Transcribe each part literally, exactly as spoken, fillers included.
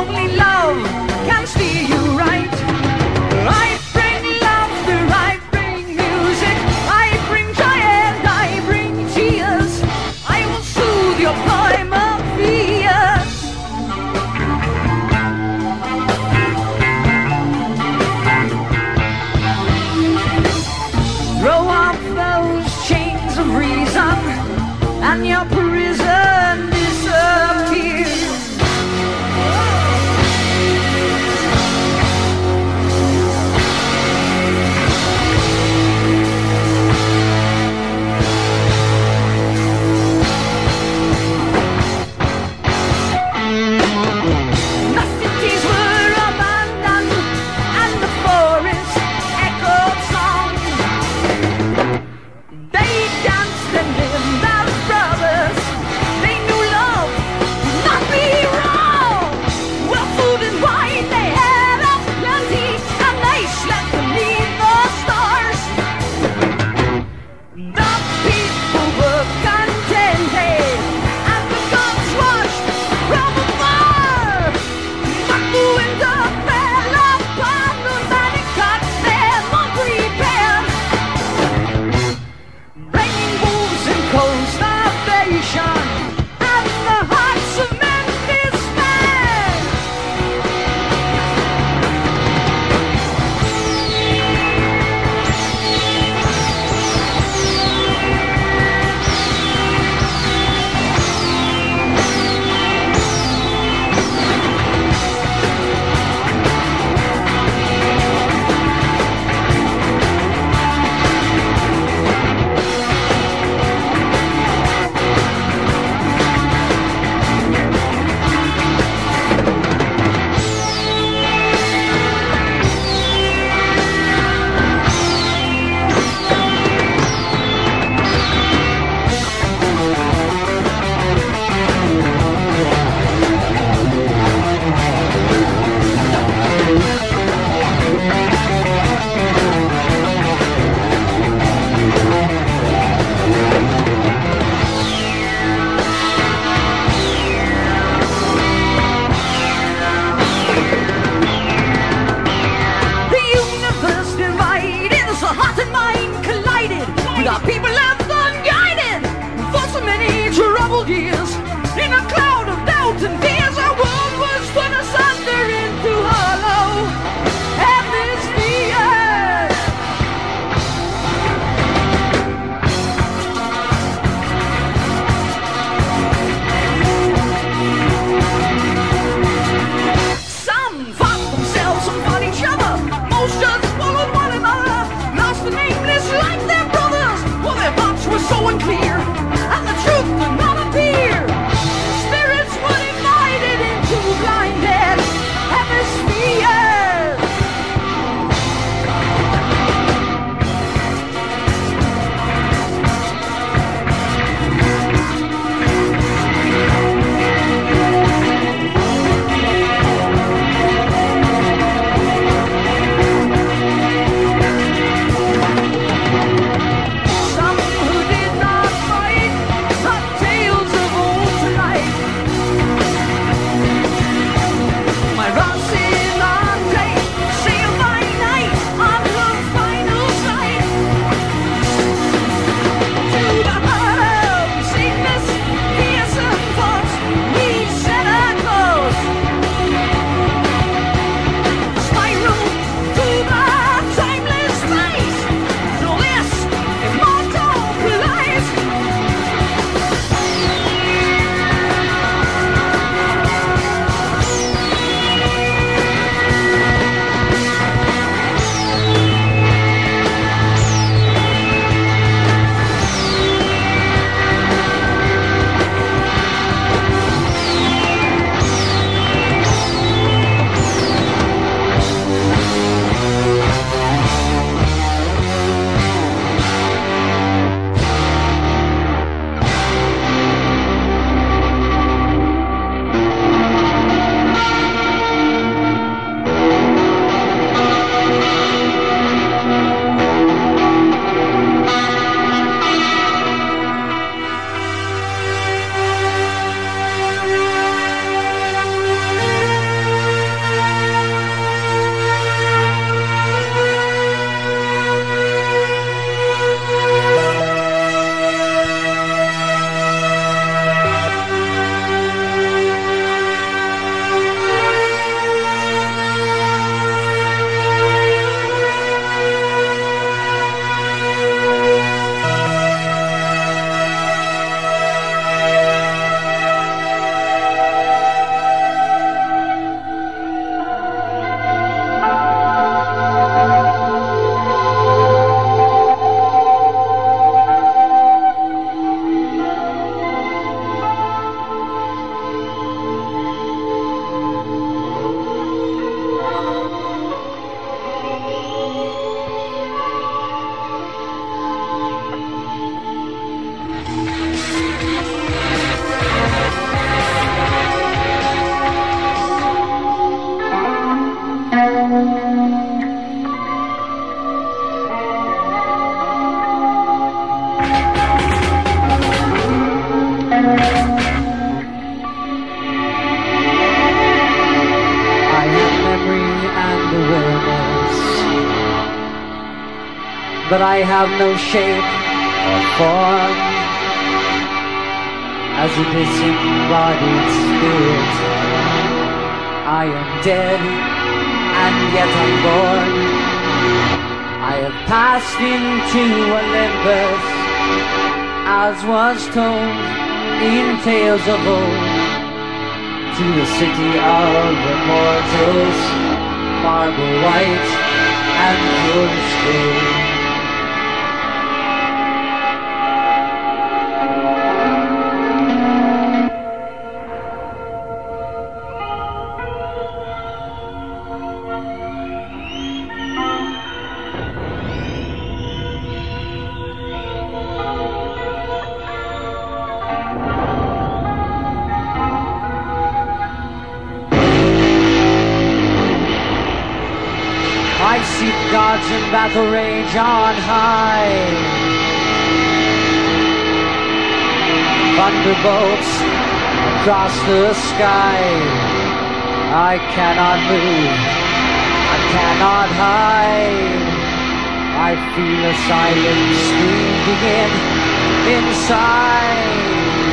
only love can steer you right. I bring laughter, I bring music, I bring joy and I bring tears. I will soothe your primal fears. Throw off those chains of reason and your prison disappears. The cities were abandoned and the forest echoed song. They danced and lived as brothers I have memory and awareness, but I have no shape or form as a disembodied spirit. I am dead and yet unborn. I have passed into Olympus, as was told in tales of old, to the city of immortals, marble white and purest gold. I see gods in battle rage on high, thunderbolts across the sky. I cannot move, I cannot hide. I feel a silent scream begin inside.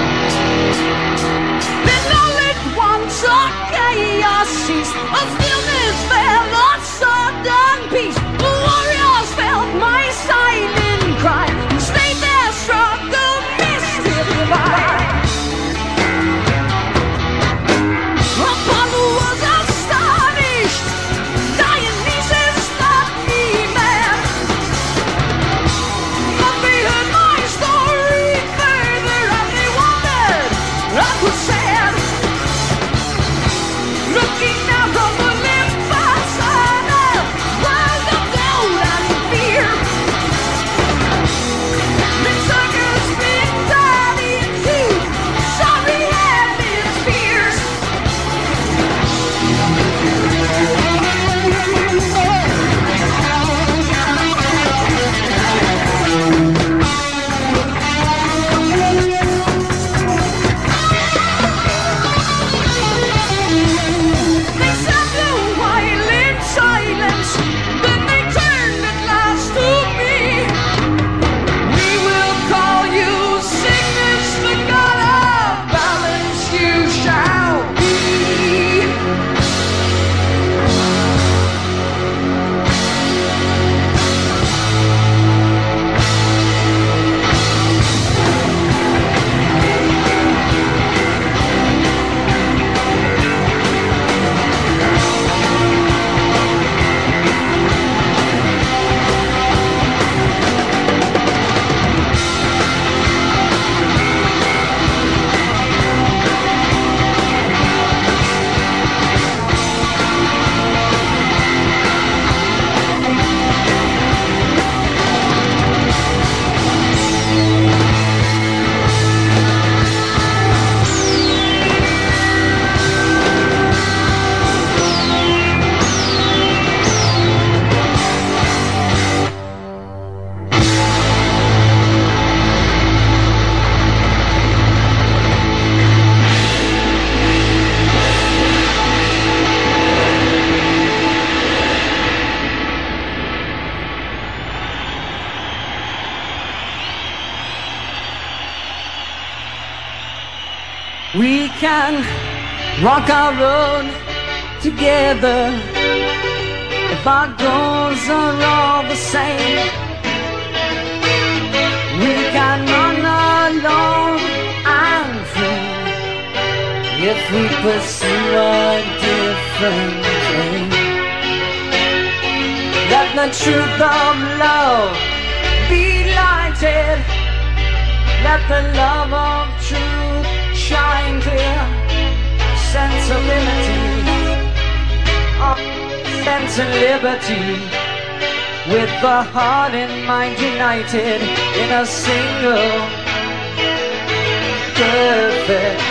Then all at once a chaos ceased, a stillness fell on sudden peace. The warriors felt my silent cry, stayed there struck the mystified. Apollo was astonished, Dionysus thought me mad, but they heard my story further and they wondered I was sad. Looking down from Olympus on a world of doubt and fear, the circus been turned into sorry hemispheres. They sat a while in silence, then they turned at last to me. We will call you sickness, the god of balance you shall be. We can walk our road together if our goals are all the same. We can run alone and free if we pursue a different aim. Let the truth of love be lighted, let the love of truth shine clear. Sense of liberty, oh, sense of liberty, with the heart and mind united in a single perfect